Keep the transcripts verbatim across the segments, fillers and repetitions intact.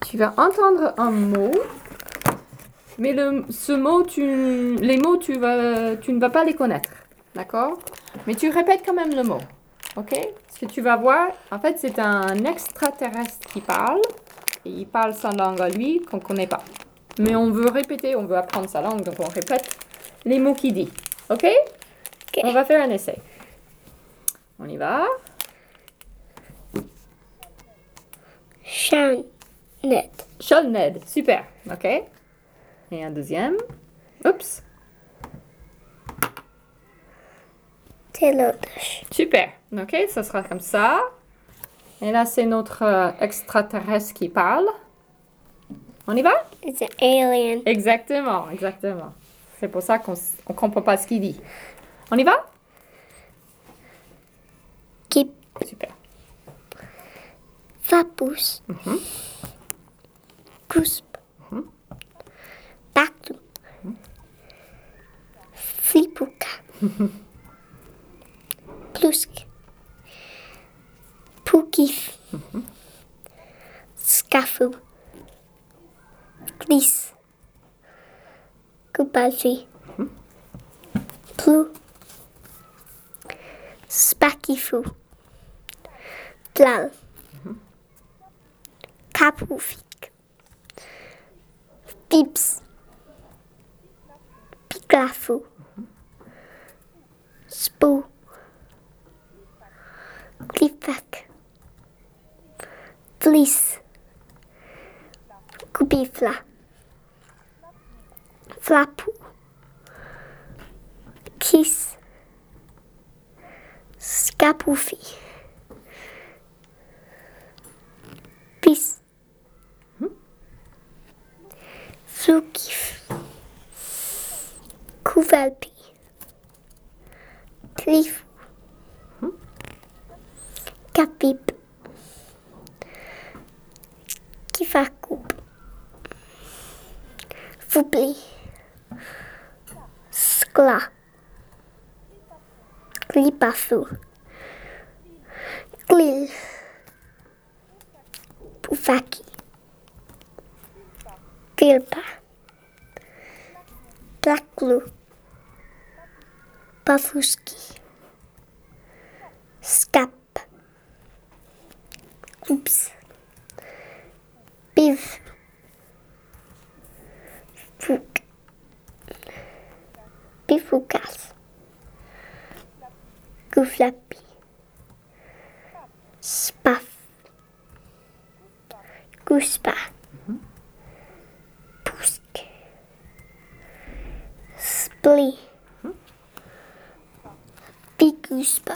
tu vas entendre un mot, mais le, ce mot, tu, les mots, tu, vas, tu ne vas pas les connaître, d'accord? Mais tu répètes quand même le mot, ok? Ce que tu vas voir, en fait, c'est un extraterrestre qui parle, et il parle sa langue à lui qu'on ne connaît pas. Mais on veut répéter, on veut apprendre sa langue, donc on répète les mots qu'il dit, ok? Ok. On va faire un essai. On y va. Sean. Ned. Sean Ned, super, ok? Et un deuxième. Oups, Telodosh. super, ok? Ça sera comme ça. Et là, c'est notre euh, extraterrestre qui parle. On y va? It's an alien. Exactement, exactement. C'est pour ça qu'on ne comprend pas ce qu'il dit. On y va? Kip. Super. Fapus. Mhm. Cusp. Bactu. Flipuka. Plusk. Pukif. Scafu. Glis. Kubalfi. Plu. Spakifu. Plal. Kapufik. Pips. Piklafu. Spoo. Klifak. Vlies. Kubifla. Flapu. Kiss. Skapufi. Pis. Flukif. Kuvalpi. Klif. Kapip. Kifakup. Fubli. Skla. Klipafu. Glil. Pufaki. Gilpa. Blacklu. Pafuski. Skap. Oops. Biv. Fuk. Bifukas. Guflapi. Spaff. Guspa. Pusk. Spli. Biguspa.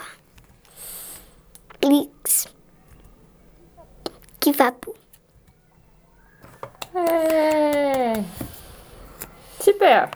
Blix. Kivapu. Hey. Super.